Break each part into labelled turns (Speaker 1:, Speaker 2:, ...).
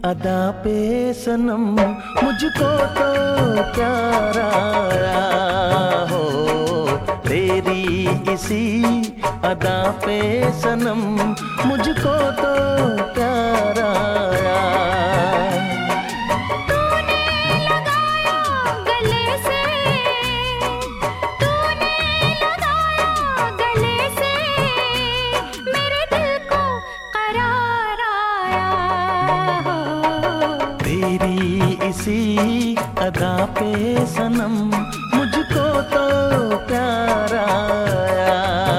Speaker 1: अदा पे सनम मुझको तो प्यार आया हो, तेरी इसी अदा पे सनम मुझको तो प्यार आया। इसी अदा पे सनम मुझको तो प्यार आया।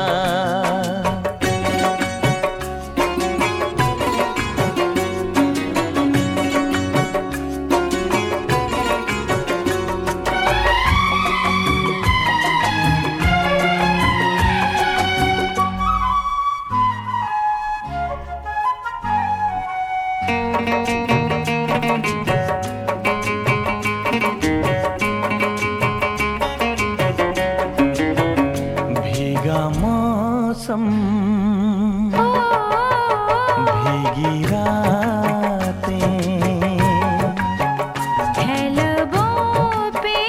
Speaker 1: मौसम भीगी रातें
Speaker 2: है लबों पे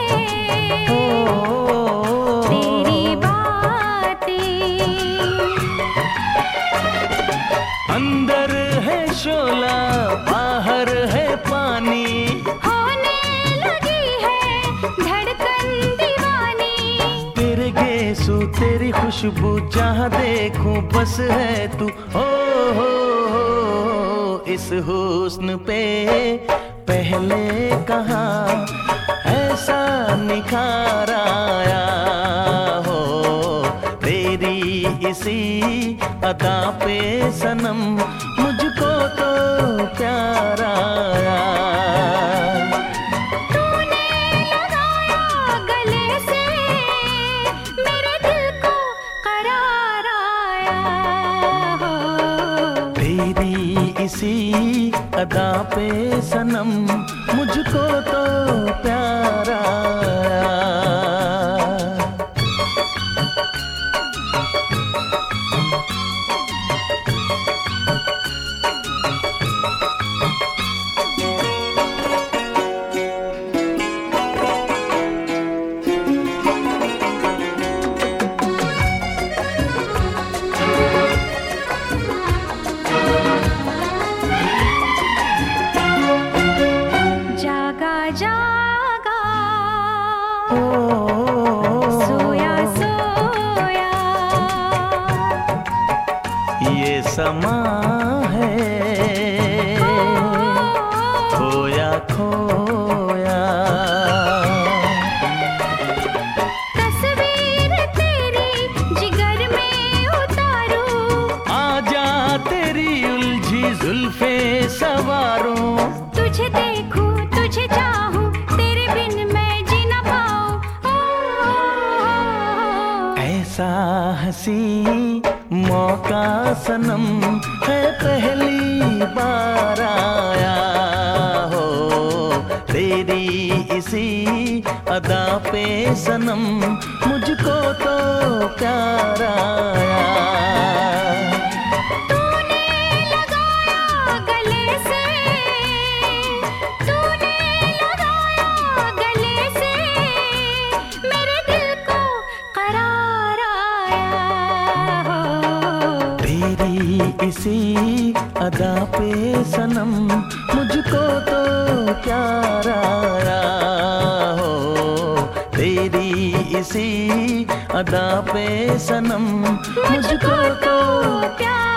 Speaker 2: तेरी बातें,
Speaker 1: अंदर है शोला बाहर है पानी,
Speaker 2: होने लगी है धड़कन दीवानी।
Speaker 1: तेरे गेसू तेरी खुशबू जहाँ देखूं बस है तू। हो इस हुस्न पे पहले कहाँ ऐसा निखार आया हो, तेरी इसी अदा पे सनम मुझको तो प्यार आया। इसी अदा पे सनम मुझको तो प्यार आया।
Speaker 2: जागा सोया सोया
Speaker 1: ये समा है खोया खोया।
Speaker 2: तस्वीर तेरी जिगर में उतारूं,
Speaker 1: आजा तेरी उलझी जुल्फे सवारूं,
Speaker 2: तुझे देखूं तुझे चाहूं तेरे बिन मैं जी ना पाऊं।
Speaker 1: ऐसा हंसी मौका सनम है पहली बार आया हो, तेरी इसी अदा पे सनम मुझको तो प्यार आया। इसी अदा पे सनम मुझको तो प्यार आया हो, तेरी इसी अदा पे सनम मुझको तो प्यार